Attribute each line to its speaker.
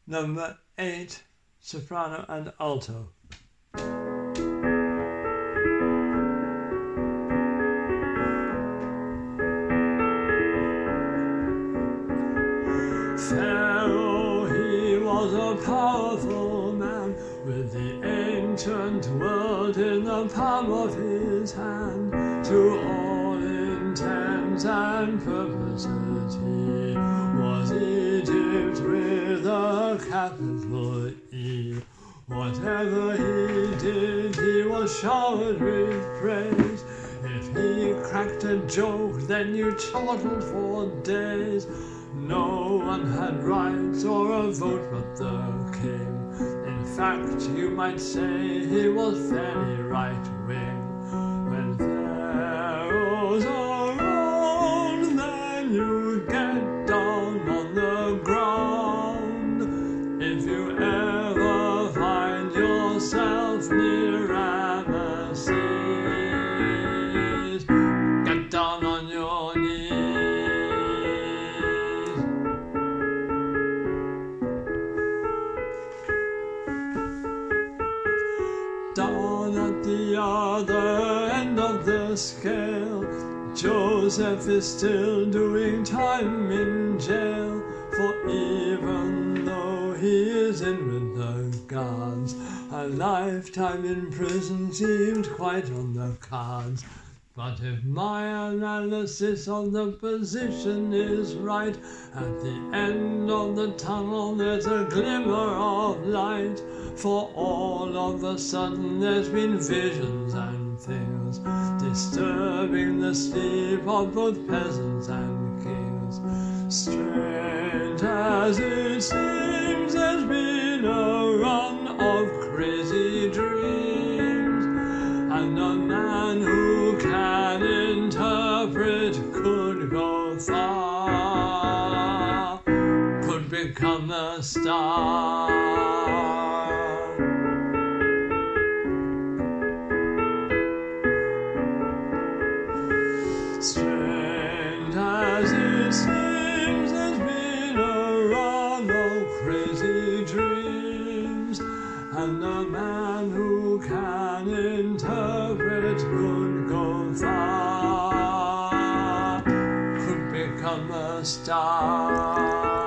Speaker 1: Number 8, soprano and alto. Pharaoh, he was a powerful man, with the ancient world in the palm of his hand. To all intents and purposes he was Egypt with a capital E. Whatever he did, he was showered with praise. If he cracked a joke, then you chortled for days. No one had rights or a vote but the king. In fact, you might say he was fairly right-wing. When pharaohs are around, then you get down on the ground. If you ever find yourself near Ramesses, get down on your knees. Down at the other end of the scale, Joseph is still doing time in jail. For even though he is in with the guards, a lifetime in prison seemed quite on the cards. But if my analysis of the position is right, at the end of the tunnel there's a glimmer of light. For all of a sudden there's been visions and things disturbing the sleep of both peasants and kings. Strange as it seems, there's been a run of crazy dreams, and a man who can interpret could go far, could become a star. Strange as it seems, there's been a run of crazy dreams, and a man who can interpret could go far, could become a star.